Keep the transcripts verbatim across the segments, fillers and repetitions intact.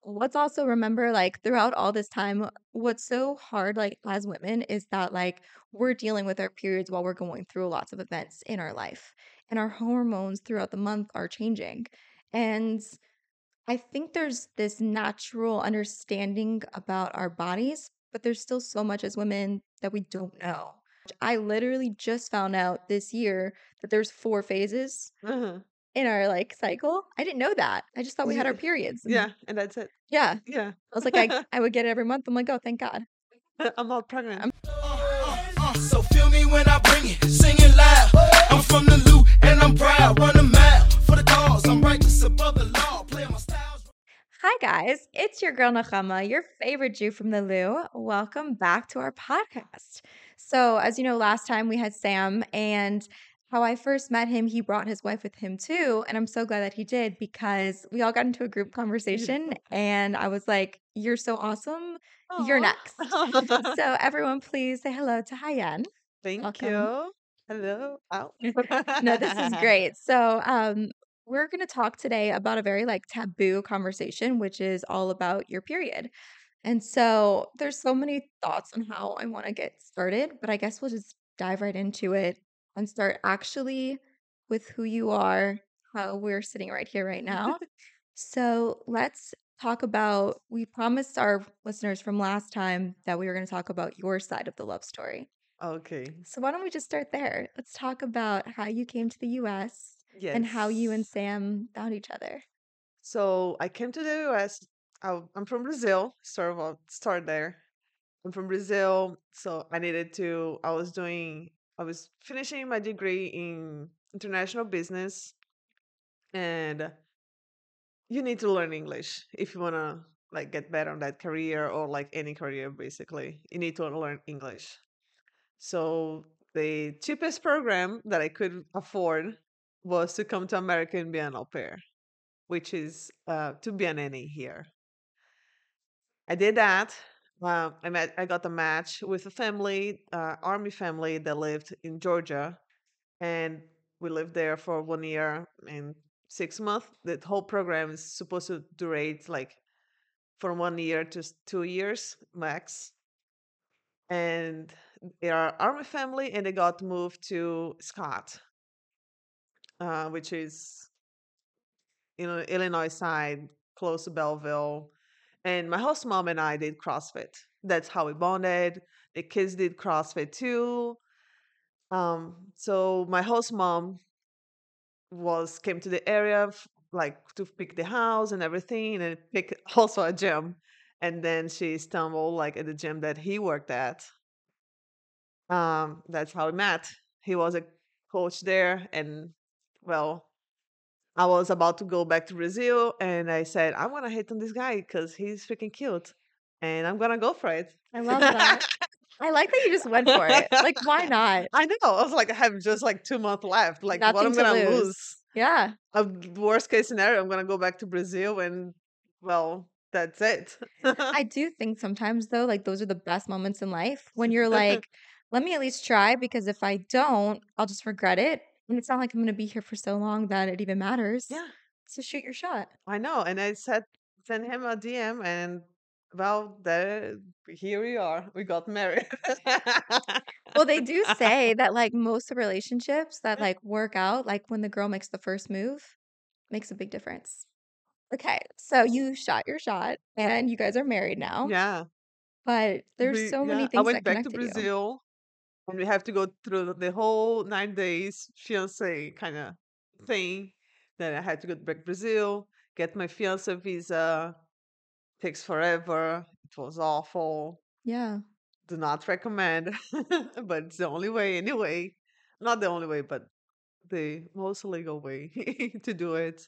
let's also remember, like, throughout all this time, what's so hard, like, as women is that, like, we're dealing with our periods while we're going through lots of events in our life, and our hormones throughout the month are changing. And I think there's this natural understanding about our bodies, but there's still so much as women that we don't know. I literally just found out this year that there's four phases Uh-huh. in our, like, cycle. I didn't know that. I just thought we had our Ye periods, and yeah, and that's it. yeah. Yeah. I was like, I I would get it every month. I'm like, "Oh, thank God." I'm not pregnant. I'm Uh, so feel me when I bring it, sing it loud. I'm from the loot and I'm proud. Run a mile for the cause. I'm righteous above the law. Play my styles. Hi, guys. It's your girl, Nachama, your favorite Jew from the Lou. Welcome back to our podcast. So, as you know, last time we had Sam, and how I first met him, he brought his wife with him too. And I'm so glad that he did because we all got into a group Yeah. conversation, and I was like, "You're so awesome. You're Aw. next." So, everyone, please say hello to Hayan. Thank Welcome. you. Hello. Ow. No, this is great. So, um, we're going to talk today about a very like taboo conversation, which is all about your period. And so, there's so many thoughts on how I want to get started, but I guess we'll just dive right into it and start actually with who you are, how we're sitting right here, right now. So, let's talk about. We promised our listeners from last time that we were going to talk about your side of the love story. Okay. So why don't we just start there? Let's talk about how you came to the U S and how you and Yes. Sam found each other. So I came to the U S. I, am from Brazil. Start of all- start there. I'm from Brazil, so I needed to. I was doing. I was finishing my degree in international business, and you need to learn English if you wanna like get better on that career or like any career. Basically, you need to learn English. So the cheapest program that I could afford was to come to America and be an au pair, which is uh, to be a nanny here. I did that. Uh, I met. I got a match with a family, uh, army family that lived in Georgia, and we lived there for one year and six months. The whole program is supposed to durate like from one year to s- two years max. And they are army family, and they got moved to Scott, uh, which is you know Illinois side, close to Belleville. And my host mom and I did CrossFit. That's how we bonded. The kids did CrossFit too. Um, so my host mom was came to the area f- like to pick the house and everything, and pick also a gym. And then she stumbled like at the gym that he worked at. Um, that's how we met. He was a coach there, and well, I was about to go back to Brazil, and I said, I'm gonna hit on this guy because he's freaking cute, and I'm gonna go for it. I love that. I like that you just went for it. Like, why not? I know. I was like, I have just like two months left. Like, what Nothing I'm to gonna lose. lose? Yeah. A worst case scenario, I'm gonna go back to Brazil, and well, that's it. I do think sometimes though, like those are the best moments in life when you're like, let me at least try because if I don't, I'll just regret it. And it's not like I'm going to be here for so long that it even matters. Yeah, So shoot your shot. I know. And I said, send him a D M, and well, there, here we are. We got married. Well, they do say that like most of relationships that like work out, like when the girl makes the first move, makes a big difference. Okay, so you shot your shot and you guys are married now, Yeah. but there's We so many yeah, I things went that back to connected you. Brazil, and we have to go through the whole nine days fiance kind of thing. Then I had to go back to Brazil, get my fiance visa. Takes forever. It was awful. Yeah. Do not recommend, but it's the only way anyway. Not the only way, but the most legal way to do it.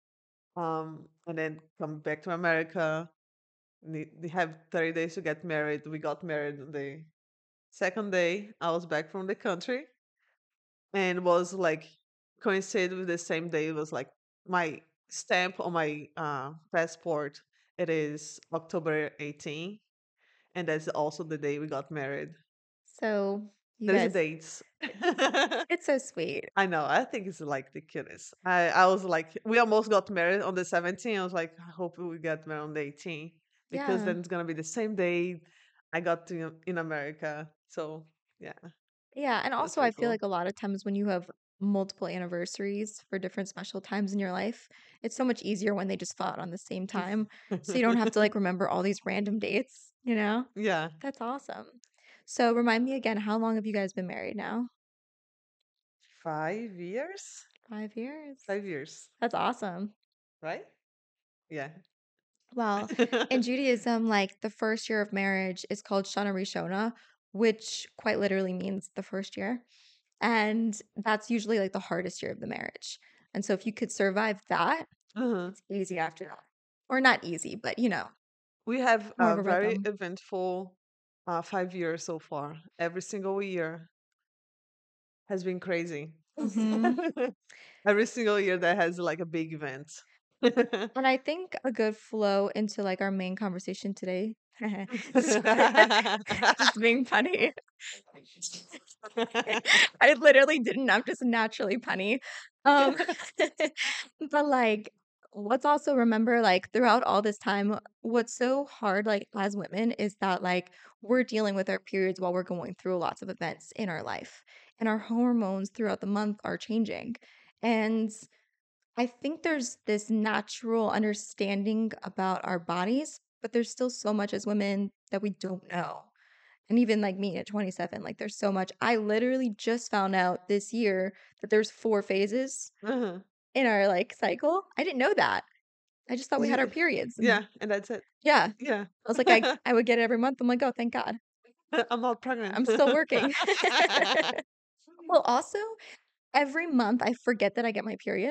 Um, and then come back to America. Need, they have thirty days to get married. We got married on the second day. I was back from the country, and was like coincided with the same day. It was like my stamp on my uh, passport. It is October eighteenth, and that's also the day we got married. So You There's a guys, dates. it's so sweet. I know. I think it's like the cutest. I I was like, we almost got married on the seventeenth. I was like, I hope we get married on the eighteenth because Yeah. then it's gonna be the same day I got to in America. So yeah, Yeah, and that's also I pretty feel cool. like a lot of times when you have multiple anniversaries for different special times in your life, it's so much easier when they just fall out on the same time. So you don't have to like remember all these random dates, you know? Yeah, That's awesome. So remind me again, how long have you guys been married now? five years. Five years. Five years, That's awesome. right? Yeah. Well, in Judaism, like the first year of marriage is called Shana Rishona, which quite literally means the first year. And that's usually like the hardest year of the marriage. And so if you could survive that, Uh-huh. it's easy after that. Or not easy, but you know, We have more a of a very rhythm. eventful uh, five years so far. Every single year has been crazy. Hmm. Every single year that has like a big event. And I think a good flow into like our main conversation today, just, just being funny. I literally didn't. I'm just naturally punny. Um, but like, let's also remember, like, throughout all this time, what's so hard, like, as women, is that like we're dealing with our periods while we're going through lots of events in our life, and our hormones throughout the month are changing. And I think there's this natural understanding about our bodies, but there's still so much as women that we don't know. And even like me at twenty-seven, like there's so much. I literally just found out this year that there's four phases Uh-huh. in our like cycle. I didn't know that. I just thought we had our Ye- periods. And Yeah, and that's it. yeah, Yeah. I was like, I, I would get it every month. I'm like, oh, thank God. I'm not pregnant. I'm still working. Well, also, every month I forget that I get my period.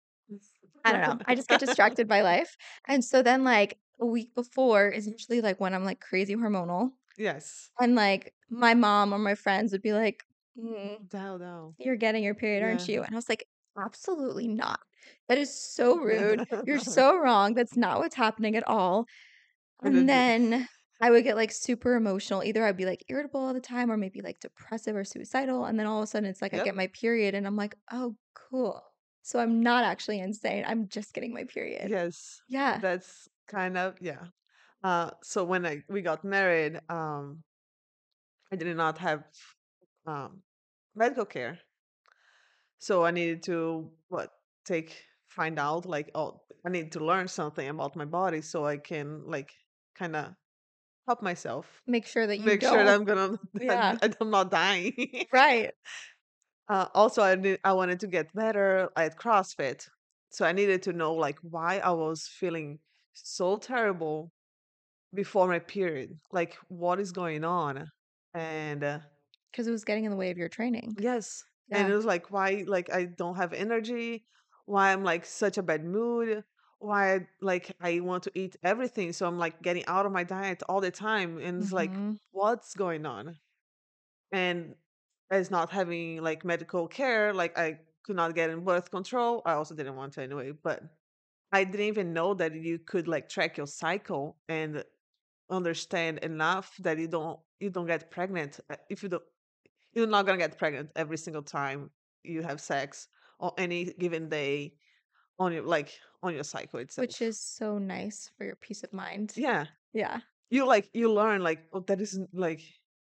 I don't know. I just get distracted by life. And so then, like, a week before is usually like when I'm like crazy hormonal. Yes. And like my mom or my friends would be like, "Mm, Down, down. you're getting your period, aren't Yeah. you?" And I was like, absolutely not. That is so rude. You're so wrong. That's not what's happening at all. And And then, then I would get like super emotional. Either I'd be like irritable all the time or maybe like depressive or suicidal. And then all of a sudden it's like I yep. get my period and I'm like, oh, cool. So I'm not actually insane. I'm just getting my period. Yes. Yeah. That's kind of, yeah. Uh, so when I we got married, um, I did not have um medical care. So I needed to what take find out like, oh, I need to learn something about my body so I can like kind of help myself, Make sure that you make sure that don't. I'm gonna Yeah. that I'm not dying. Right. Uh, also, I need, I wanted to get better at CrossFit, so I needed to know like why I was feeling so terrible before my period, like what is going on, and uh, Because it was getting in the way of your training. yes, and Yeah. it was like why like I don't have energy, why I'm like such a bad mood, why I, like I want to eat everything, so I'm like getting out of my diet all the time, and it's like Hmm. what's going on? And as not having like medical care, like I could not get in birth control. I also didn't want to anyway, but I didn't even know that you could like track your cycle and understand enough that you don't you don't get pregnant uh, if you don't you're not gonna get pregnant every single time you have sex or any given day on your like on your cycle Which itself. is so nice for your peace of mind. Yeah, Yeah. you like you learn like oh that isn't like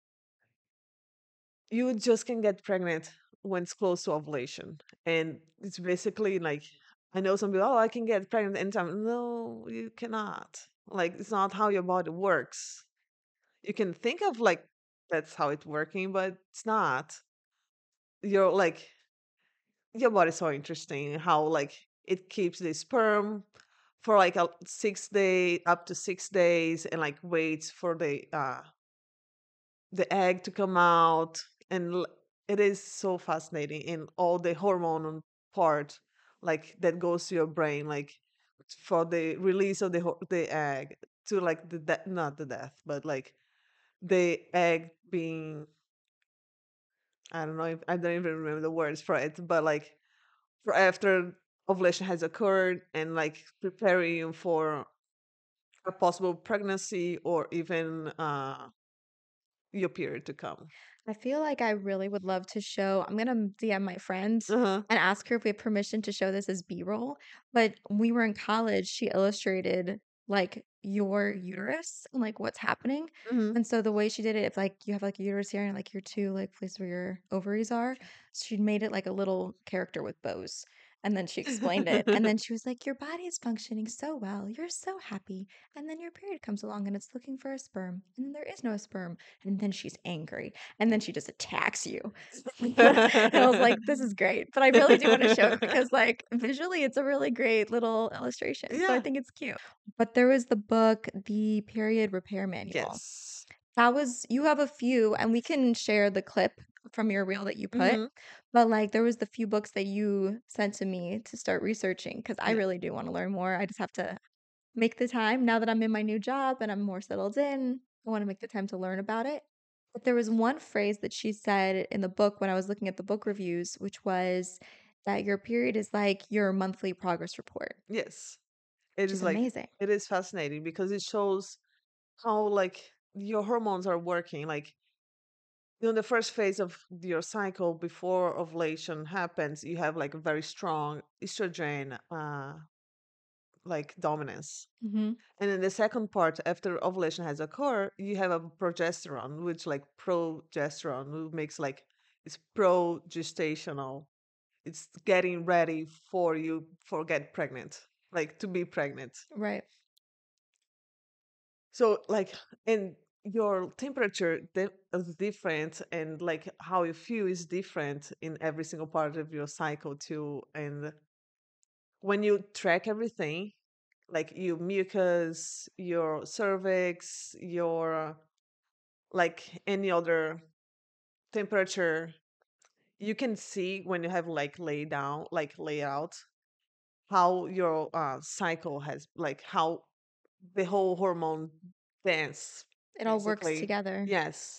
you just can get pregnant when it's close to ovulation. And it's basically like, I know some people, oh, I can get pregnant anytime. No, you cannot. Like, it's not how your body works. You can think of like, that's how it's working, but it's not. You're like, your body's so interesting how like it keeps the sperm for like a six day up to six days and like waits for the uh the egg to come out and l- it is so fascinating in all the hormone part like that goes to your brain like for the release of the ho- the egg to like the de- not the death but like the egg being I don't know if I don't even remember the words for it but like for after ovulation has occurred and like preparing you for a possible pregnancy or even uh your period to come. I feel like I really would love to show I'm gonna D M my friend Uh-huh. and ask her if we have permission to show this as B-roll. But when we were in college, she illustrated like your uterus and like what's happening. Hmm. And so the way she did it, if like you have like a uterus here and like your two like places where your ovaries are, she made it like a little character with bows. And then she explained it. And then she was like, your body is functioning so well. You're so happy. And then your period comes along and it's looking for a sperm. And then there is no sperm. And then she's angry and then she just attacks you. And I was like, this is great. But I really do want to show it because, like, visually, it's a really great little illustration. So I Yeah. think it's cute. But there was the book, The Period Repair Manual. Yes. That was, you have a few, and we can share the clip from your reel that you put. Hmm. But, like, there was the few books that you sent to me to start researching because I Yeah. really do want to learn more. I just have to make the time now that I'm in my new job and I'm more settled in. I want to make the time to learn about it. But there was one phrase that she said in the book when I was looking at the book reviews, which was that your period is like your monthly progress report, Yes. It which is is like, amazing. it is fascinating because it shows how like your hormones are working. Like, you know, the first phase of your cycle before ovulation happens, you have like a very strong estrogen uh like dominance. Hmm. And in the second part, after ovulation has occurred, you have a progesterone, which like progesterone, who makes like it's progestational. It's getting ready for you for get pregnant, like to be pregnant. Right. So like, and your temperature di- is different, and like how you feel is different in every single part of your cycle too. And when you track everything, like your mucus, your cervix, your like any other temperature, you can see when you have like lay down, like lay out, how your uh, cycle has, like how the whole hormone dance, It all works basically. together. Yes,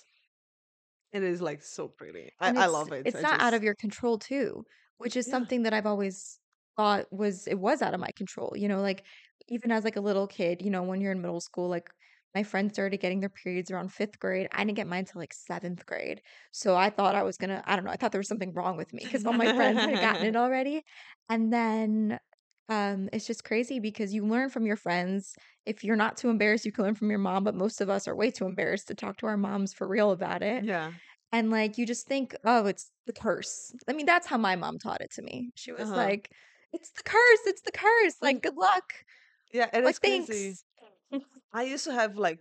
it is like so pretty. I, And I it's love it. it's I not out just, of your control too, which is yeah, something that I've always thought was it was out of my control. You know, like even as like a little kid, you know, when you're in middle school, like my friends started getting their periods around fifth grade. I didn't get mine till like seventh grade. So I thought I was gonna, I don't know, I thought there was something wrong with me because all my friends had gotten it already. And then um it's just crazy because you learn from your friends. If you're not too embarrassed, you can learn from your mom, but most of us are way too embarrassed to talk to our moms for real about it. yeah, And, like, you just think, "Oh, it's the curse." I mean, that's how my mom taught it to me. She was uh-huh. like, "It's the curse, it's the curse, like, good luck." Yeah, it is Like, crazy. "Thanks." I used to have like,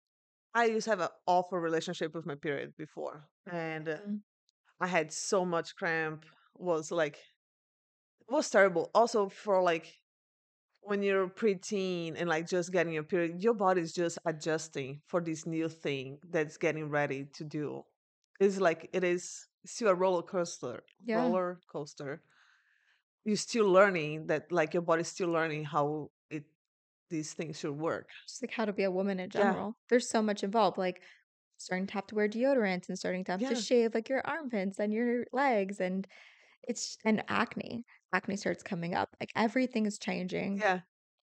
I used to have an awful relationship with my period before, and uh, Mhm. I had so much cramp. Was like, it was terrible. Also for like when you're preteen and like just getting your period, your body's just adjusting for this new thing that's getting ready to do. It's like it is still a roller coaster, Yeah, roller coaster. You're still learning that, like your body's still learning how it these things should work. just, like, how to be a woman in Yeah, general. There's so much involved, like, starting to have to wear deodorant and starting to have to yeah, shave, like, your armpits and your legs, and it's and acne. Acne starts coming up, like, everything is changing. yeah.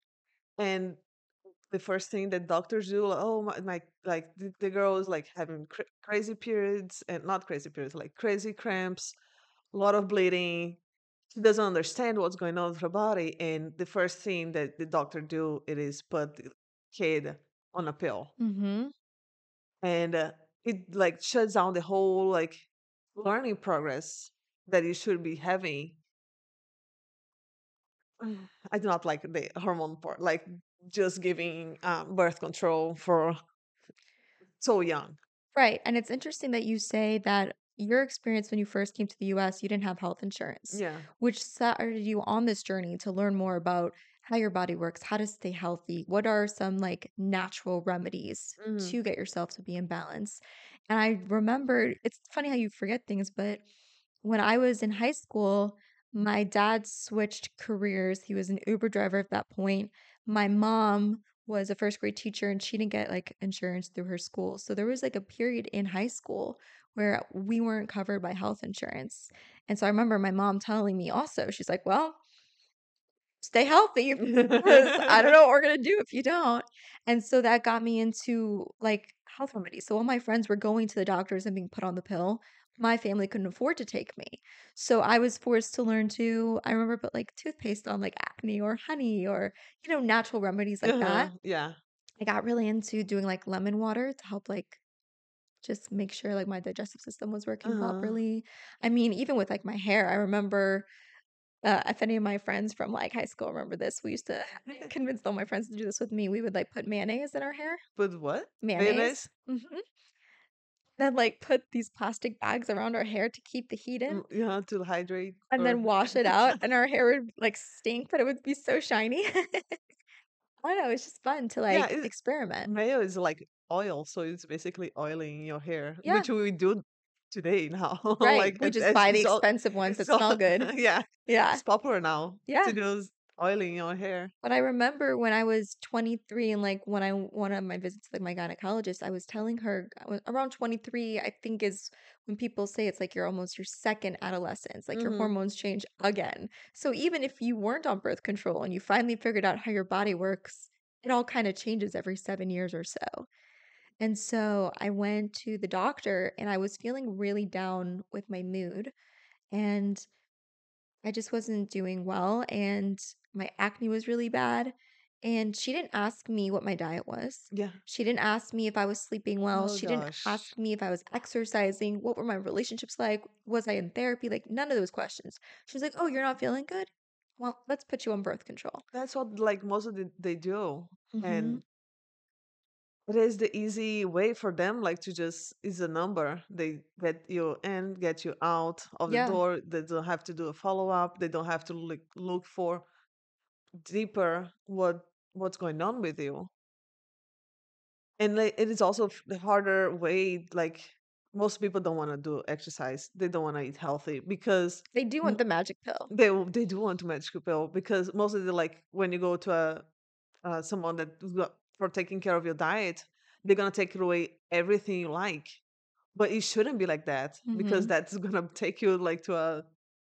And the first thing that doctors do, like, oh my, my like the, the girl is like having cra- crazy periods, and not crazy periods, like crazy cramps, a lot of bleeding. She doesn't understand what's going on with her body, and the first thing that the doctor do it is put the kid on a pill, Mhm. and uh, it like shuts down the whole like learning progress that you should be having. I do not like the hormone part, like just giving um, birth control for so young. Right, and it's interesting that you say that your experience when you first came to the U S, you didn't have health insurance, Yeah. which started you on this journey to learn more about how your body works, how to stay healthy, what are some like natural remedies Hmm. to get yourself to be in balance. And I remember it's funny how you forget things, but when I was in high school, my dad switched careers. He was an Uber driver at that point. My mom was a first grade teacher and she didn't get like insurance through her school. So there was like a period in high school where we weren't covered by health insurance. And so I remember my mom telling me also, she's like, well, stay healthy because I don't know what we're gonna do if you don't. And so that got me into like health remedies. So all my friends were going to the doctors and being put on the pill. My family couldn't afford to take me. So I was forced to learn to, I remember put like toothpaste on like acne or honey or, you know, natural remedies like Uh-huh. that. Yeah. I got really into doing like lemon water to help like just make sure like my digestive system was working Uh-huh. properly. I mean, even with like my hair, I remember uh, if any of my friends from like high school remember this, we used to convince all my friends to do this with me. We would like put mayonnaise in our hair, But what? mayonnaise, Mayonnaise? hmm then like put these plastic bags around our hair to keep the heat in, Mm, yeah, to hydrate and or then wash it out, and our hair would like stink, but it would be so shiny. I don't know. It's just fun to yeah, like it, experiment. mayo is like oil, so it's basically oiling your hair, Yeah, which we do today now. right. Like We it, just it's, buy the it's all, expensive ones it's that all, smell good. yeah, Yeah. it's popular now to Yeah. do oiling your hair. But I remember when I was twenty-three and like when I one of my visits to like my gynecologist, I was telling her I was around twenty-three, I think is when people say it's like you're almost your second adolescence, like your Mm-hmm. hormones change again. So even if you weren't on birth control and you finally figured out how your body works, it all kind of changes every seven years or so. And so I went to the doctor and I was feeling really down with my mood. And I just wasn't doing well and my acne was really bad. And she didn't ask me what my diet was. Yeah. She didn't ask me if I was sleeping well. Oh She didn't gosh. ask me if I was exercising. What were my relationships like? Was I in therapy? Like, none of those questions. She was like, "Oh, you're not feeling good? Well, let's put you on birth control." That's what like most of the, they do. Hmm. And it is the easy way for them, like to just is a number. They get you in, get you out of the Yeah, door. They don't have to do a follow up. They don't have to look look for deeper what what's going on with you. And like, it is also f- the harder way. Like most people don't want to do exercise. They don't want to eat healthy because they do want m- the magic pill. they w- they do want to magical pill because most of the like when you go to a uh, someone that is go- for taking care of your diet, they're gonna take away everything you like. But it shouldn't be like that because Hmm. that's gonna take you like to a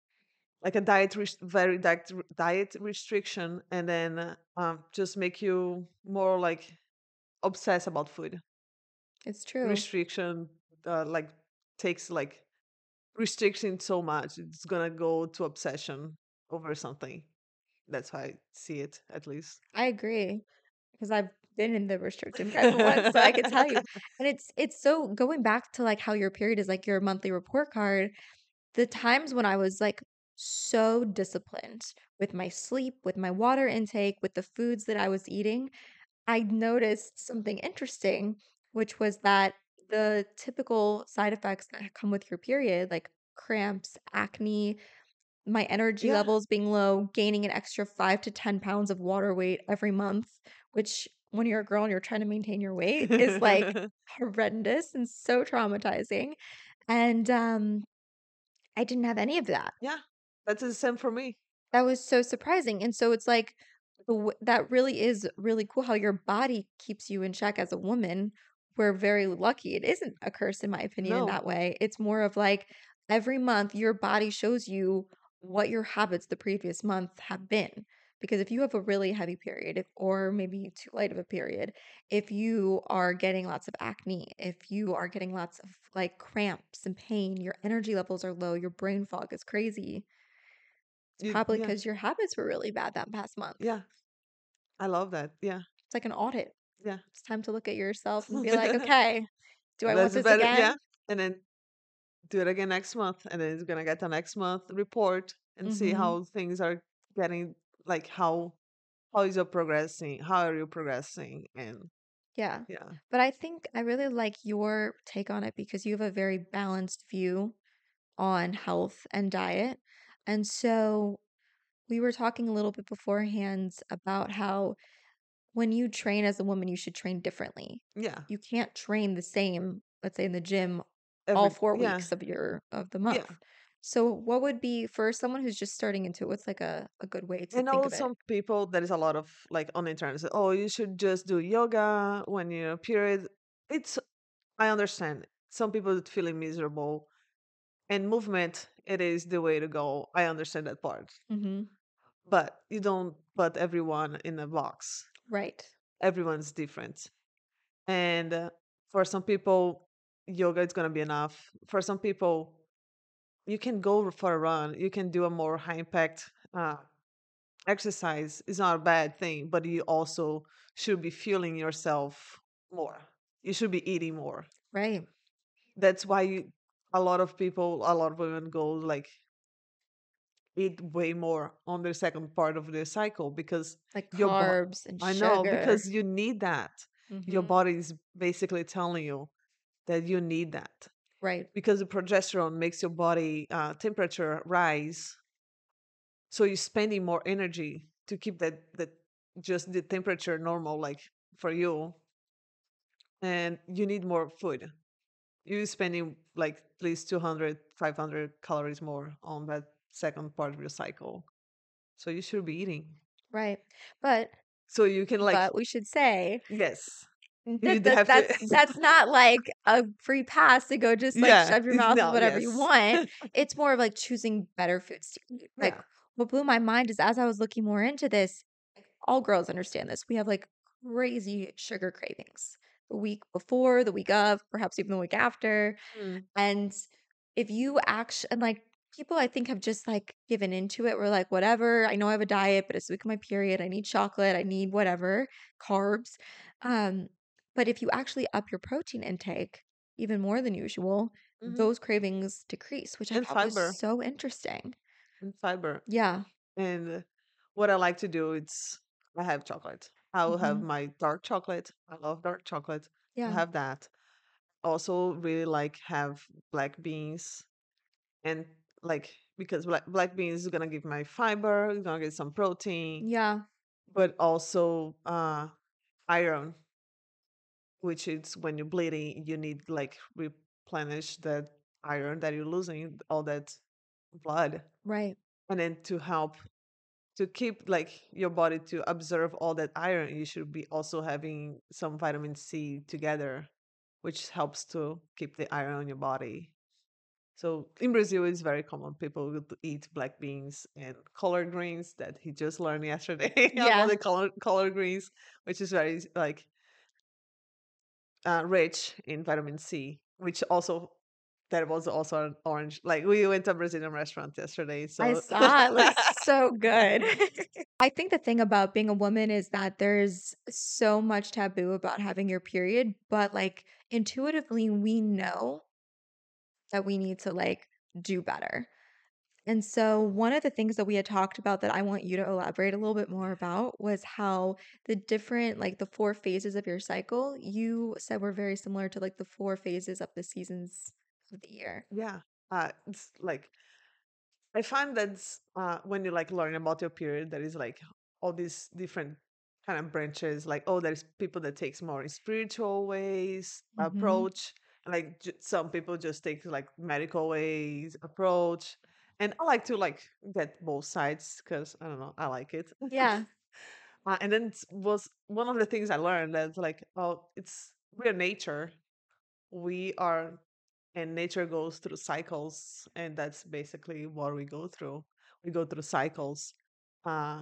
like a diet res- very diet diet restriction, and then uh, um, just make you more like obsessed about food It's true. restriction. Uh, like takes like restriction so much, it's gonna go to obsession over something. That's how I see it, at least. I agree. Because I've been in the restricted environment once, so I could tell you. And it's it's so going back to like how your period is like your monthly report card, the times when I was like so disciplined with my sleep, with my water intake, with the foods that I was eating, I noticed something interesting, which was that the typical side effects that come with your period, like cramps, acne, my energy Yeah. levels being low, gaining an extra five to ten pounds of water weight every month, which when you're a girl and you're trying to maintain your weight is like horrendous and so traumatizing. And um, I didn't have any of that. Yeah, that's the same for me. That was so surprising. And so it's like the w- that really is really cool how your body keeps you in check as a woman. We're very lucky. It isn't a curse, in my opinion, in No, that way. It's more of like every month your body shows you what your habits the previous month have been. Because if you have a really heavy period, if, or maybe too light of a period, if you are getting lots of acne, if you are getting lots of like cramps and pain, your energy levels are low, your brain fog is crazy, it's you, probably yeah, because your habits were really bad that past month. yeah, I love that. Yeah, It's like an audit. yeah. It's time to look at yourself and be like, okay, do I want That's this better. Yeah, again? and then do it again next month, and then it's gonna get the next month report and see Mm-hmm. how things are getting. Like how how is your progressing? How are you progressing? And Yeah. yeah, But I think I really like your take on it because you have a very balanced view on health and diet. And so we were talking a little bit beforehand about how when you train as a woman, you should train differently. yeah. You can't train the same, let's say in the gym, all Every four yeah, weeks of your of the yeah. month. So what would be for someone who's just starting into it, what's like a, a good way I to think know of it? some people, there is a lot of like on the internet say, oh, you should just do yoga when you're period. It's I understand. Some people feeling miserable and movement, it is the way to go. I understand that part. Mm-hmm. but you don't put everyone in a box. Right. Everyone's different. And uh, for some people, yoga is going to be enough. For some people, you can go for a run. You can do a more high impact uh, exercise. It's not a bad thing, but you also should be fueling yourself more. You should be eating more. Right. That's why you, a lot of people, a lot of women go like eat way more on the second part of the cycle because Like your body, carbs and I know, sugar. because you need that. Your Hmm. body is basically telling you that you need that Right. because the progesterone makes your body uh, temperature rise. So you're spending more energy to keep that, that just the temperature normal, like for you, and you need more food. You're spending like at least two hundred, five hundred calories more on that second part of your cycle. So you should be eating. Right. But So you can like, but we should say yes, you that, that have to, that's that's not like a free pass to go just like yeah, shove your it's mouth with no, whatever you yes. want. It's more of like choosing better foods to eat. Like Yeah. what blew my mind is as I was looking more into this, all girls understand this. We have like crazy sugar cravings the week before, the week of, perhaps even the week after. Mm. And if you actually, and like people I think have just like given into it. We're like, whatever, I know I have a diet, but it's the week of my period. I need chocolate. I need whatever, carbs. Um, but if you actually up your protein intake even more than usual, Hmm. those cravings decrease, which I And thought was fiber, so interesting. and fiber. Yeah. And what I like to do is I have chocolate. I will have Hmm. my dark chocolate. I love dark chocolate. I Yeah. have that. Also really like have black beans and like because black, black beans is gonna give my fiber, it's gonna get some protein, Yeah. but also uh iron, which is when you're bleeding, you need like replenish that iron that you're losing, all that blood. Right. And then to help to keep like your body to absorb all that iron, you should be also having some vitamin C together, which helps to keep the iron on your body. So in Brazil, it's very common. People would eat black beans and collard greens that he just learned yesterday about Yeah. the collard, collard greens, which is very like uh, rich in vitamin C, which also that was also an orange. Like we went to a Brazilian restaurant yesterday, I so saw it looks so good. I think the thing about being a woman is that there's so much taboo about having your period, but like intuitively we know that we need to like do better. And so one of the things that we had talked about that I want you to elaborate a little bit more about was how the different like the four phases of your cycle, you said were very similar to like the four phases of the seasons of the year. yeah, uh, it's like I find that uh, when you like learn about your period, there is like all these different kind of branches. Like, oh, there's people that takes more spiritual ways Mhm. approach. Like j- some people just take like medical ways approach, and I like to like get both sides because I don't know, I like it. Yeah. Uh, and then it was one of the things I learned that like, oh, it's we're nature. We are and nature goes through cycles, and that's basically what we go through. We go through cycles. uh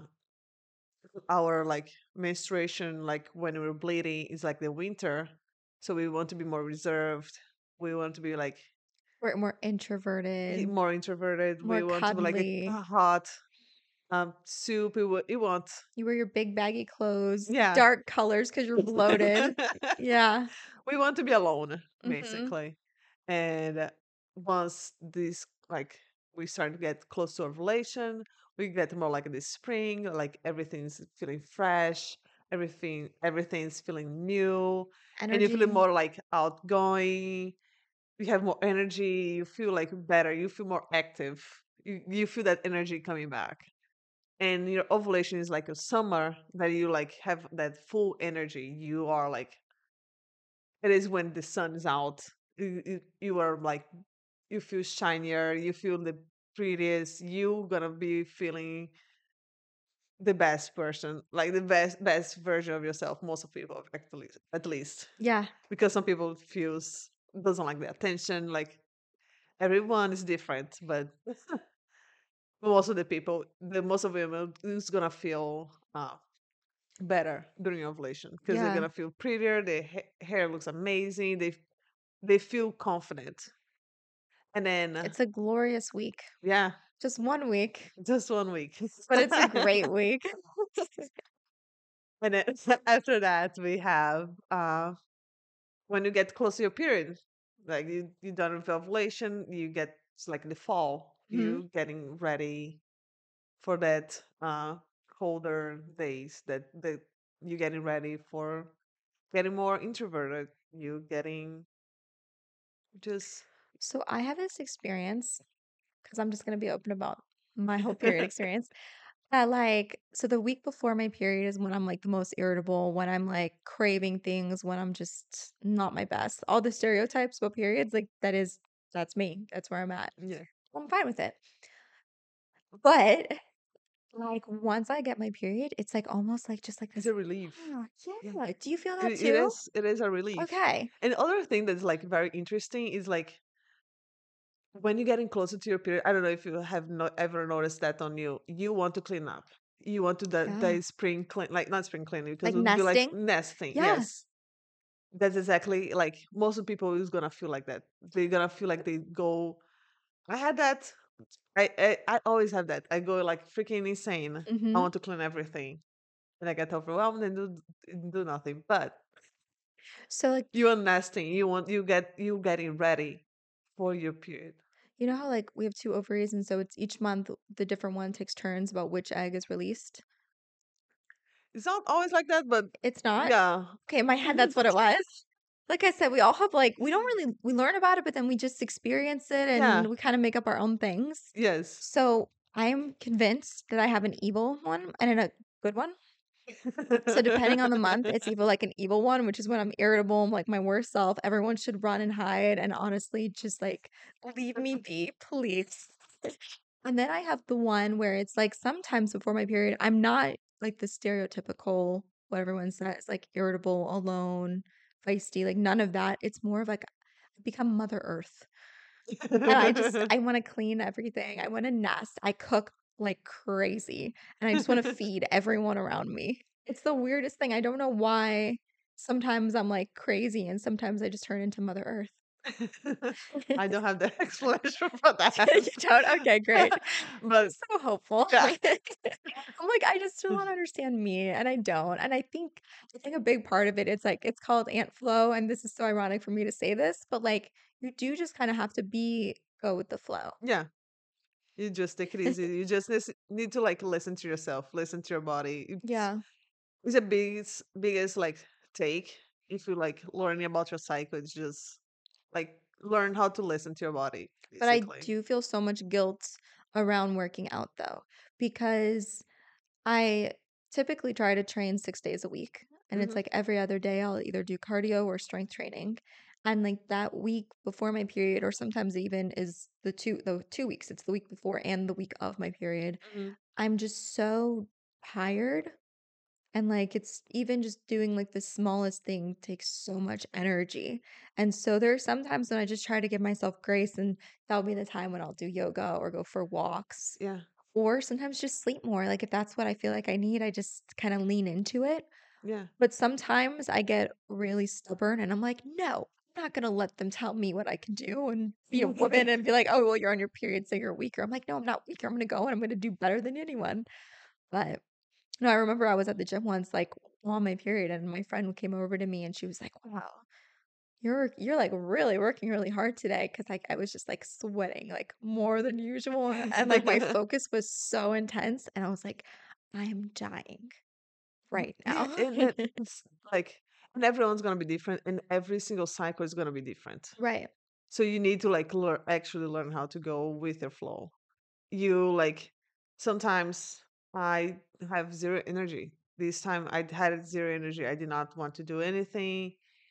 our like menstruation, like when we're bleeding, is like the winter, so we want to be more reserved. We want to be like We're more i- introverted, more introverted. more We want to be like a, cuddly. a hot um soup. We, wa- we want, You wear your big baggy clothes, yeah. dark colors because you're bloated. Yeah. We want to be alone Mhm. basically. And uh, once this like we start to get close to ovulation, we get more like this spring, like everything's feeling fresh, everything everything's feeling new, and you feel Energy. more like outgoing, you have more energy, you feel like better, you feel more active, you, you feel that energy coming back. And your ovulation is like a summer that you like have that full energy. You are like, it is when the sun is out. You, you, you are like, you feel shinier, you feel the prettiest, you gonna be feeling the best person, like the best best version of yourself. Most of people, at least, at least, Yeah. because some people feels doesn't like the attention. Like everyone is different, but most of the people, the most of them is gonna feel uh, better during ovulation because they're Yeah, gonna feel prettier. Their ha- hair looks amazing. They they feel confident. And then uh, it's a glorious week. yeah, Just one week, just one week. but it's a great week. And then after that, we have uh, when you get close to your period, like you you done with ovulation, you get it's like in the fall, Mhm. you getting ready for that uh, colder days that that you getting ready for getting more introverted. You getting just So I have this experience because I'm just gonna be open about my whole period experience. That like, so the week before my period is when I'm like the most irritable, when I'm like craving things, when I'm just not my best. All the stereotypes about periods, like that is that's me. That's where I'm at. yeah, I'm fine with it. But like once I get my period, it's like almost like just like it's this. a relief. "Ah, Yeah, yeah. Do you feel it, that it too? is. It is a relief. Okay. And other thing that's like very interesting is like when you're getting closer to your period, I don't know if you have not ever noticed that on you. You want to clean up. You want to the, Yeah. the spring clean, like not spring cleaning, because Like it would be like nesting. nesting. Yeah. Yes, that's exactly like most of people is gonna feel like that. They're gonna feel like they go. I had that. I I, I always have that. I go like freaking insane. I Hmm. want to clean everything, and I get overwhelmed and do do nothing. But So like, you are nesting. You want you get you getting ready for your period. you know how like we have two ovaries, and so it's each month the different one takes turns about which egg is released. It's not always like that, but It's not? yeah. Okay, in my head, that's what it was. Like I said, we all have like we don't really we learn about it, but then we just experience it Yeah. and we kind of make up our own things. Yes. So I'm convinced that I have an evil one and a good one. So depending on the month, it's either like an evil one, which is when I'm irritable, I'm like my worst self. Everyone should run and hide and honestly just like leave me be, please. And then I have the one where it's like sometimes before my period, I'm not like the stereotypical what everyone says, like irritable, alone, feisty, like none of that. It's more of like I become Mother Earth. And I just I want to clean everything. I want to nest. I cook like crazy. And I just want to feed everyone around me. It's the weirdest thing. I don't know why sometimes I'm like crazy and sometimes I just turn into Mother Earth. I don't have the explanation for that. You don't? Okay, great. But So hopeful. yeah. I'm like, I just don't understand me, and I don't. And I think I think a big part of it, it's like it's called ant flow, and this is so ironic for me to say this, but like you do just kind of have to be go with the flow. Yeah. You just take it easy. You just lis- need to like listen to yourself, listen to your body. It's Yeah. it's a biggest biggest like take if you like learning about your cycle. It's just like learn how to listen to your body, But I basically. do feel so much guilt around working out though, because I typically try to train six days a week. And it's Hmm. like every other day I'll either do cardio or strength training. And like that week before my period, or sometimes even is the two the two weeks. It's the week before and the week of my period. Hmm. I'm just so tired. And like it's even just doing like the smallest thing takes so much energy. And so there are some times when I just try to give myself grace, and that'll be the time when I'll do yoga or go for walks Yeah. or sometimes just sleep more. Like if that's what I feel like I need, I just kind of lean into it. Yeah. But sometimes I get really stubborn and I'm like, no, I'm not gonna let them tell me what I can do and be a woman and be like, oh, well, you're on your period, so you're weaker. I'm like, no, I'm not weaker. I'm gonna go and I'm gonna do better than anyone. But no, I remember I was at the gym once, like on my period, and my friend came over to me and she was like, wow, you're you're like really working really hard today, because like I was just like sweating like more than usual, and like my focus was so intense, and I was like, I am dying right Yeah, now. and that- it's like, and everyone's gonna be different, and every single cycle is gonna be different. Right. So you need to like learn, actually learn how to go with your flow. You like sometimes I have zero energy. This time I had zero energy. I did not want to do anything.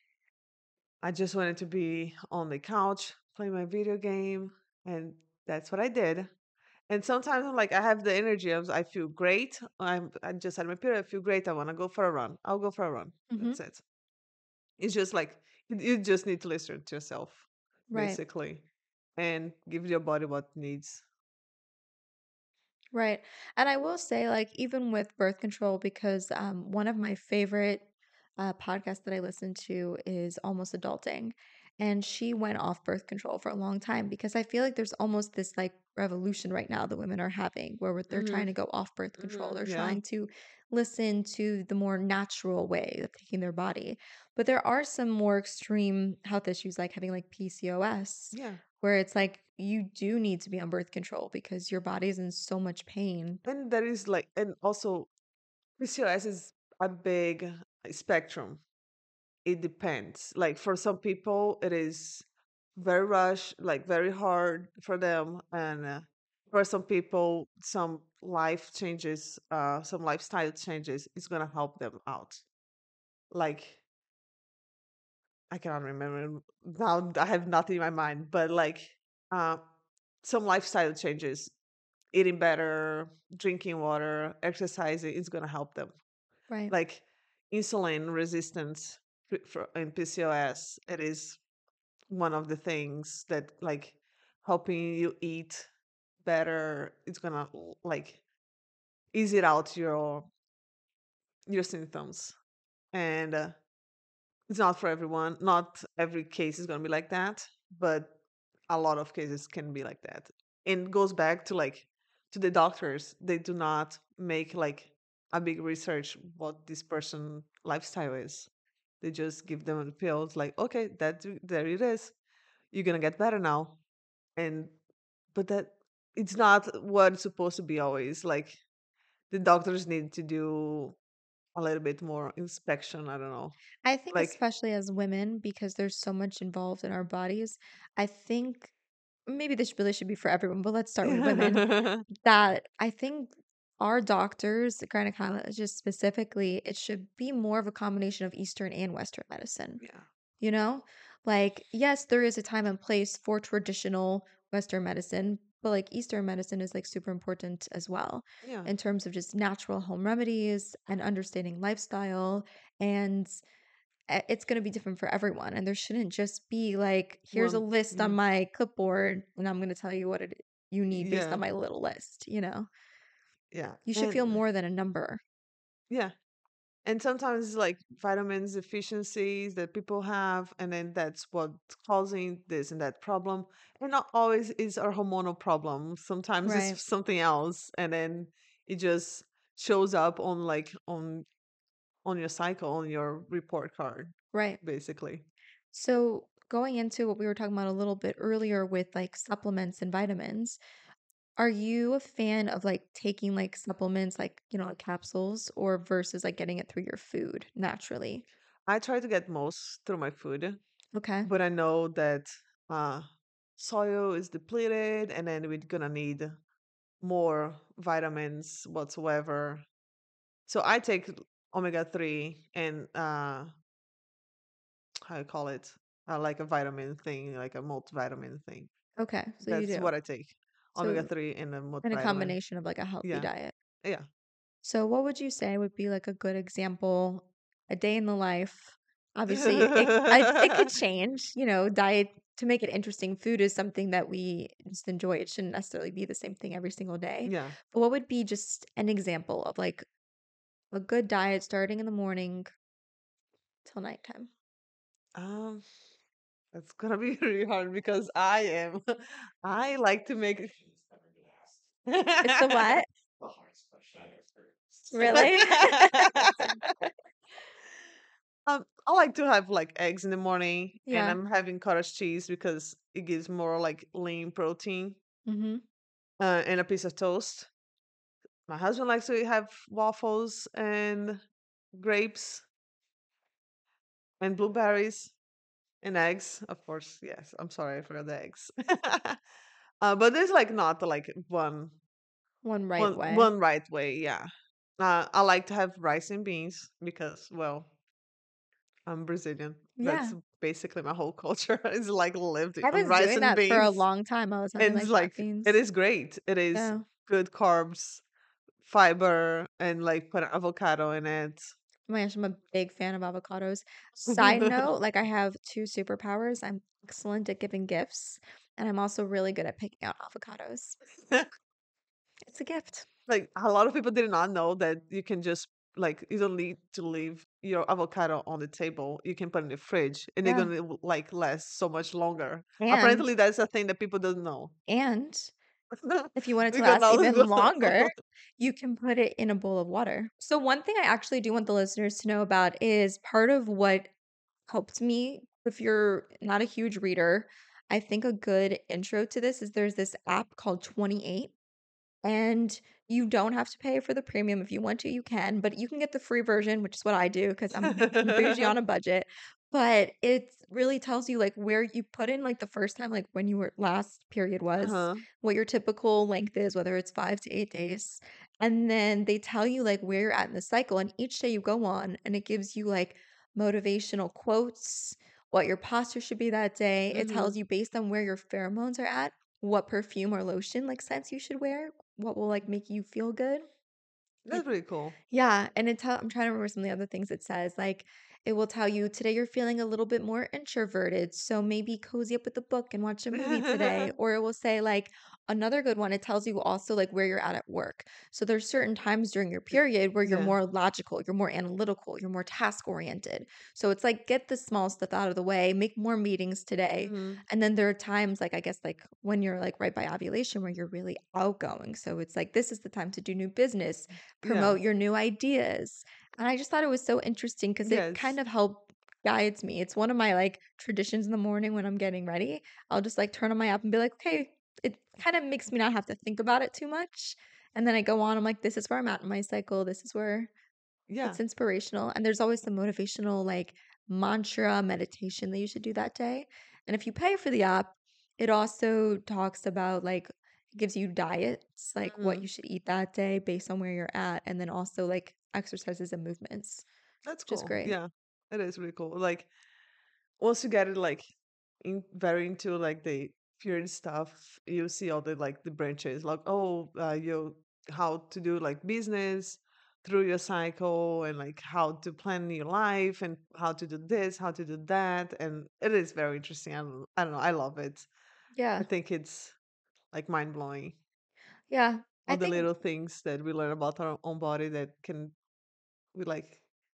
I just wanted to be on the couch, play my video game, and that's what I did. And sometimes I'm like, I have the energy. I, was, I feel great. I'm, I just had my period. I feel great. I want to go for a run. I'll go for a run. Hmm. That's it. It's just like, you you just need to listen to yourself, Right. basically, and give your body what it needs. Right. And I will say, like, even with birth control, because um, one of my favorite uh, podcasts that I listen to is Almost Adulting. And she went off birth control for a long time because I feel like there's almost this like revolution right now that women are having where they're trying Mm-hmm. to go off birth control. Mm-hmm. They're Yeah. trying to listen to the more natural way of taking their body. But there are some more extreme health issues like having like P C O S Yeah. where it's like you do need to be on birth control because your body is in so much pain. And there is like, and also P C O S is a big spectrum. It depends. Like for some people, it is very rush, like very hard for them, and uh, for some people, some life changes, uh, some lifestyle changes is gonna help them out. Like I cannot remember now. I have nothing in my mind, but like uh, some lifestyle changes, eating better, drinking water, exercising is gonna help them. Right. Like insulin resistance f- for in P C O S, it is one of the things that like helping you eat better. It's gonna l- like ease it out your your symptoms, and uh, it's not for everyone. Not every case is gonna be like that, but a lot of cases can be like that. And it goes back to like to the doctors. They do not make like a big research what this person lifestyle is. They just give them the pills like, okay, that there it is. You're gonna get better now. And but that it's not what it's supposed to be always. Like the doctors need to do a little bit more inspection. I don't know. I think Like especially as women, because there's so much involved in our bodies, I think maybe this really should be for everyone, but let's start with women. yeah. That I think our doctors, the gynecologist specifically, it should be more of a combination of Eastern and Western medicine. You know, like, yes, there is a time and place for traditional Western medicine, but like Eastern medicine is like super important as well Yeah. in terms of just natural home remedies and understanding lifestyle. And uh, it's going to be different for everyone. And there shouldn't just be like, here's a One list on yeah. my clipboard, and I'm going to tell you what it you need based Yeah. on my little list. You know, Yeah. you should feel And more than a number. yeah. And sometimes it's like vitamins deficiencies that people have, and then that's what's causing this and that problem. And not always is a hormonal problem. Sometimes Right. it's something else, and then it just shows up on like on on your cycle, on your report card, Right. basically. So, going into what we were talking about a little bit earlier with like supplements and vitamins, are you a fan of like taking like supplements, like, you know, like capsules, or versus like getting it through your food naturally? I try to get most through my food, Okay. but I know that uh, soil is depleted, and then we're gonna need more vitamins whatsoever. So I take omega three and uh, how you call it, uh, like a vitamin thing, like a multivitamin thing. Okay. So you That's do. what I take, omega So, three and a in a multivitamin. combination of like a healthy Yeah, diet. yeah. So, what would you say would be like a good example, a day in the life? Obviously, it I, it could change, you know, diet to make it interesting. Food is something that we just enjoy. It shouldn't necessarily be the same thing every single day. Yeah. But what would be just an example of like a good diet starting in the morning till nighttime? Um, it's gonna be really hard because I am, I like to make. It's the what? Really? Um, I like to have like eggs in the morning, and Yeah. I'm having cottage cheese because it gives more like lean protein, Mm-hmm. uh, and a piece of toast. My husband likes to have waffles and grapes and blueberries and eggs, of course. Yes, I'm sorry, I forgot the eggs. uh, but there's like not like one One right one way. one right way. Yeah, uh, I like to have rice and beans because, well, I'm Brazilian. That's Yeah. basically my whole culture is like lived I on was rice doing and that for a beans. long time. I was having And it's like black like it beans. is great. It is Yeah. good carbs, fiber, and like put avocado in it. Oh my gosh, I'm a big fan of avocados. Side note, like I have two superpowers. I'm excellent at giving gifts, and I'm also really good at picking out avocados. It's a gift. Like a lot of people did not know that you can just like you don't need to leave your avocado on the table. You can put it in the fridge and they're Yeah. gonna like last so much longer. And Apparently that's a thing that people don't know. and if you want it to Because last now even longer, you can put it in a bowl of water. So one thing I actually do want the listeners to know about is part of what helped me. If you're not a huge reader, I think a good intro to this is there's this app called twenty-eight, and you don't have to pay for the premium. If you want to, you can, but you can get the free version, which is what I do because I'm bougie on a budget. But it really tells you like where you put in like the first time, like when your last period was, uh-huh. what your typical length is, whether it's five to eight days. And then they tell you like where you're at in the cycle. And each day you go on and it gives you like motivational quotes, what your posture should be that day. It hmm tells you based on where your pheromones are at, what perfume or lotion like scents you should wear, what will like make you feel good. That's It pretty cool. yeah, and it tell I'm trying to remember some of the other things it says. Like it will tell you today you're feeling a little bit more introverted, so maybe cozy up with a book and watch a movie today. Or it will say like another good one, it tells you also like where you're at at work. So there's certain times during your period where you're Yeah. more logical, you're more analytical, you're more task oriented. So it's like get the small stuff out of the way, make more meetings today. hmm And then there are times like I guess like when you're like right by ovulation where you're really outgoing. So it's like this is the time to do new business, Yeah. promote your new ideas. And I just thought it was so interesting because it Yes. kind of helped guides me. It's one of my like traditions in the morning when I'm getting ready. I'll just like turn on my app and be like, okay, it kind of makes me not have to think about it too much. And then I go on, I'm like, this is where I'm at in my cycle. This is where Yeah. it's inspirational. And there's always some motivational like mantra meditation that you should do that day. And if you pay for the app, it also talks about like it gives you diets, like what hmm you should eat that day based on where you're at, and then also like exercises and movements, That's which is cool. great. Yeah. It is really cool. Like once you get it like in very into like the period stuff, you see all the like the branches like oh uh, you how to do like business through your cycle and like how to plan your life and how to do this, how to do that, and it is very interesting. I don't, I don't know. I love it. I Yeah. think it's like mind blowing. Yeah. I All the think little things that we learn about our own body that can we like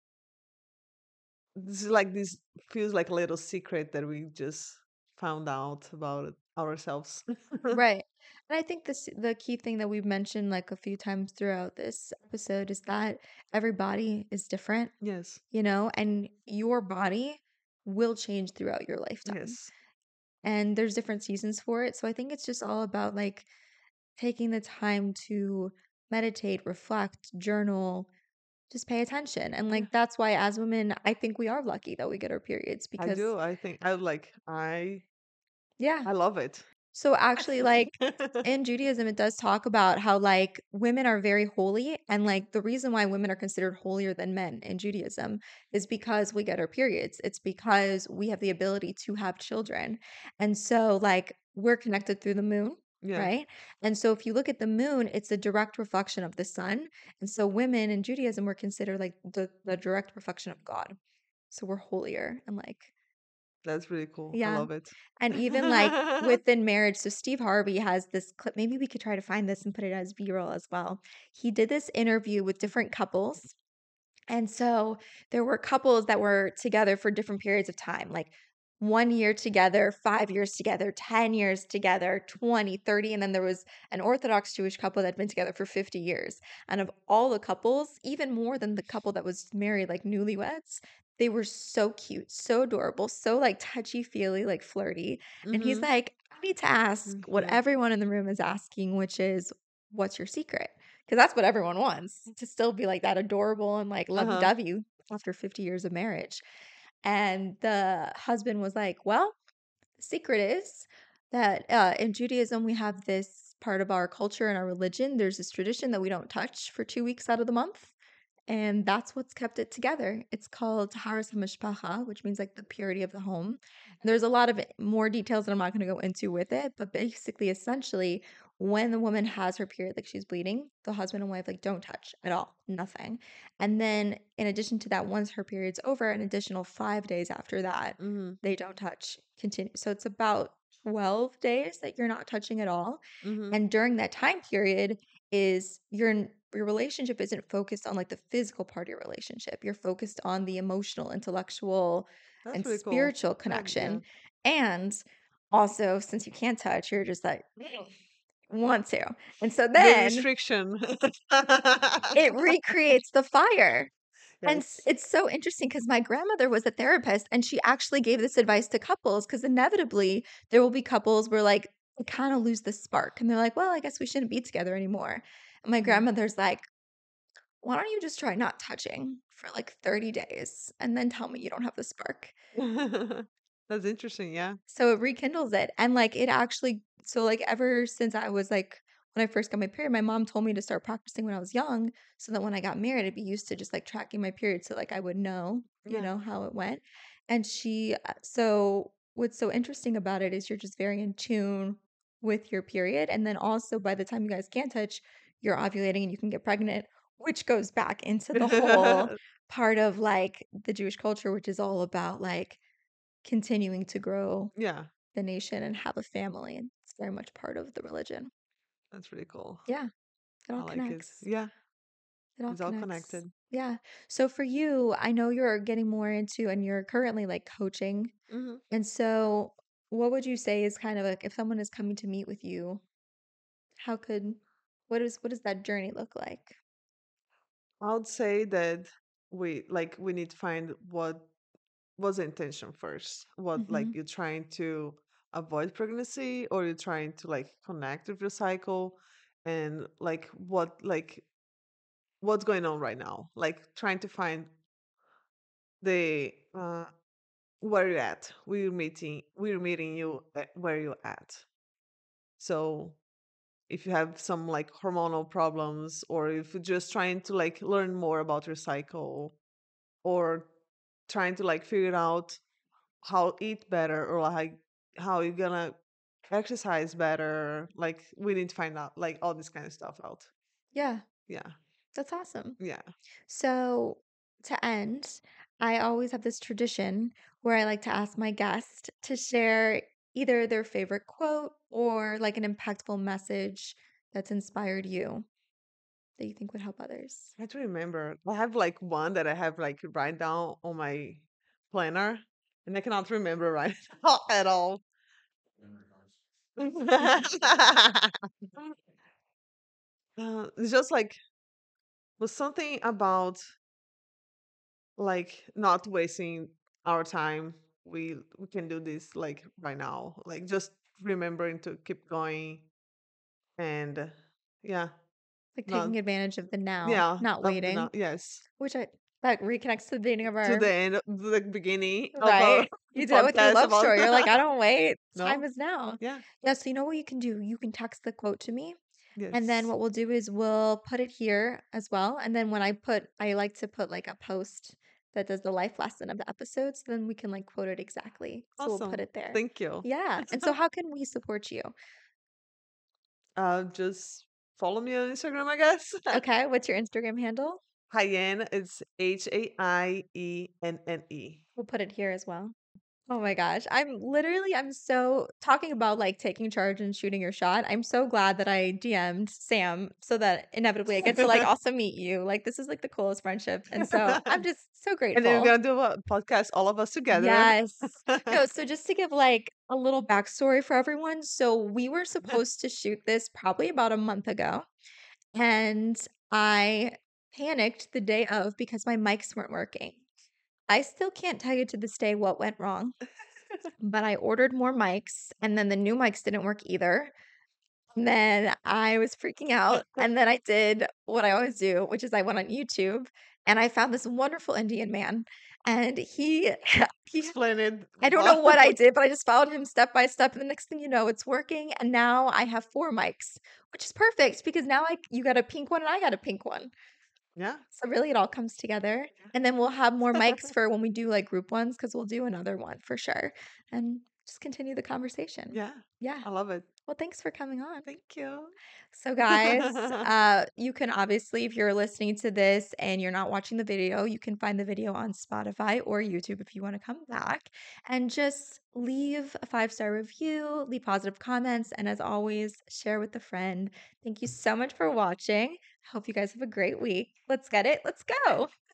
this is like this feels like a little secret that we just found out about it ourselves. right. And I think this the key thing that we've mentioned like a few times throughout this episode is that every body is different, Yes. you know, and your body will change throughout your lifetime. Yes. And there's different seasons for it. So I think it's just all about like taking the time to meditate, reflect, journal, just pay attention. And Yeah. like that's why as women, I think we are lucky that we get our periods I because do. I think I like I yeah. I love it. So actually like in Judaism it does talk about how like women are very holy, and like the reason why women are considered holier than men in Judaism is because we get our periods. It's because we have the ability to have children. And so like we're connected through the moon, Yeah. right? And so if you look at the moon, it's a direct reflection of the sun. And so women in Judaism were considered like the the direct reflection of God. So we're holier and like That's really cool. I yeah. love it. And even like within marriage, so Steve Harvey has this clip. Maybe we could try to find this and put it as B-roll as well. He did this interview with different couples. And so there were couples that were together for different periods of time, like one year together, five years together, ten years together, twenty, thirty. And then there was an Orthodox Jewish couple that had been together for fifty years. And of all the couples, even more than the couple that was married, like newlyweds, they were so cute, so adorable, so like touchy feely, like flirty. And he's mm-hmm. like, I need to ask what Mm-hmm. everyone in the room is asking, which is, what's your secret? Because that's what everyone wants, to still be like that adorable and like Uh-huh. lovey-dovey after fifty years of marriage. And the husband was like, well, the secret is that uh, in Judaism, we have this part of our culture and our religion. There's this tradition that we don't touch for two weeks out of the month. And that's what's kept it together. It's called Taharas HaMishpacha, which means like the purity of the home. And there's a lot of more details that I'm not going to go into with it, but basically, essentially, when the woman has her period, like she's bleeding, the husband and wife like don't touch at all, nothing. And then in addition to that, once her period's over, an additional five days after that, Mm-hmm. they don't touch. Continue. So it's about twelve days that you're not touching at all. Mm-hmm. And during that time period, is your n- your relationship isn't focused on like the physical part of your relationship. You're focused on the emotional, intellectual, That's and really cool. spiritual I like, yeah. connection. And also, since you can't touch, you're just like "Mm, want to. And so The then restriction. it recreates the fire. And s- Yes. it's so interesting because my grandmother was a therapist and she actually gave this advice to couples because inevitably there will be couples where like they kind of lose the spark and they're like, well, I guess we shouldn't be together anymore. And my Mhm. grandmother's like, why don't you just try not touching for like thirty days and then tell me you don't have the spark? That's interesting. Yeah. So it rekindles it. And like it actually, so like ever since I was like, when I first got my period, my mom told me to start practicing when I was young so that when I got married, I'd be used to just like tracking my period so like I would know, you Yeah. know, how it went. And she, uh, so what's so interesting about it is you're just very in tune with your period. And then also by the time you guys can touch, you're ovulating and you can get pregnant, which goes back into the whole part of like the Jewish culture, which is all about like continuing to grow Yeah. the nation and have a family. And it's very much part of the religion. That's really cool. Yeah, it I all like it. connects. Yeah. It all It's all connects. connected. Yeah. So for you, I know you're getting more into and you're currently like coaching. Hmm. And so what would you say is kind of like if someone is coming to meet with you, how could what is what does that journey look like? I would say that we like we need to find what was the intention first. What like Mhm. you're trying to avoid pregnancy or you're trying to like connect with your cycle and like what like what's going on right now. Like trying to find the uh where you're at. We're meeting we're meeting you at where you're at. So if you have some like hormonal problems or if you're just trying to like learn more about your cycle or trying to like figure out how eat better or like how you're gonna exercise better, like we need to find out like all this kind of stuff out. Yeah, Yeah. that's awesome. Yeah. So, to end, I always have this tradition where I like to ask my guest to share either their favorite quote or like an impactful message that's inspired you that you think would help others. I have to remember. I have like one that I have like write down on my planner and I cannot remember right now at all. Uh, it's just like was something about like not wasting our time. We we can do this like right now. Like just remembering to keep going and uh, yeah, Like not taking advantage of the now, yeah, not of the now waiting, yes. which I that reconnects to the beginning of To our the end the beginning of our right. You do that with your podcast love about story. You're like, I don't wait. Time no? is now. Yeah. Yeah, so you know what you can do? You can text the quote to me. And then Yes. what we'll do is we'll put it here as well. And then when I put, I like to put like a post that does the life lesson of the episodes. Then we can like quote it exactly. So we'll put Awesome. it there. Thank you. Yeah. And so how can we support you? Uh just follow me on Instagram, I guess. Okay. What's your Instagram handle? Haienne is H A I E N N E. We'll put it here as well. Oh my gosh. I'm literally, I'm so talking about like taking charge and shooting your shot. I'm so glad that I D M'd Sam so that inevitably I get to like also meet you. Like, this is like the coolest friendship. And so I'm just so And then we're grateful. gonna do a podcast, all of us together. Yes. No, so just to give like a little backstory for everyone. So we were supposed to shoot this probably about a month ago, and I panicked the day of because my mics weren't working. I still can't tell you to this day what went wrong, but I ordered more mics and then the new mics didn't work either. And then I was freaking out. And then I did what I always do, which is I went on YouTube and I found this wonderful Indian man. And he he Explain it. I don't know what I did, but I just followed him step by step. And the next thing you know, it's working. And now I have four mics, which is perfect because now I you got a pink one and I got a pink one. Yeah. So really it all comes together. And then we'll have more mics for when we do like group ones because we'll do another one for sure. And just continue the conversation. Yeah, Yeah. I love it. Well, thanks for coming on. Thank you. So, guys, uh, you can obviously, if you're listening to this and you're not watching the video, you can find the video on Spotify or YouTube if you want to come back and just leave a five star review, leave positive comments, and as always, share with a friend. Thank you so much for watching. I hope you guys have a great week. Let's get it. Let's go.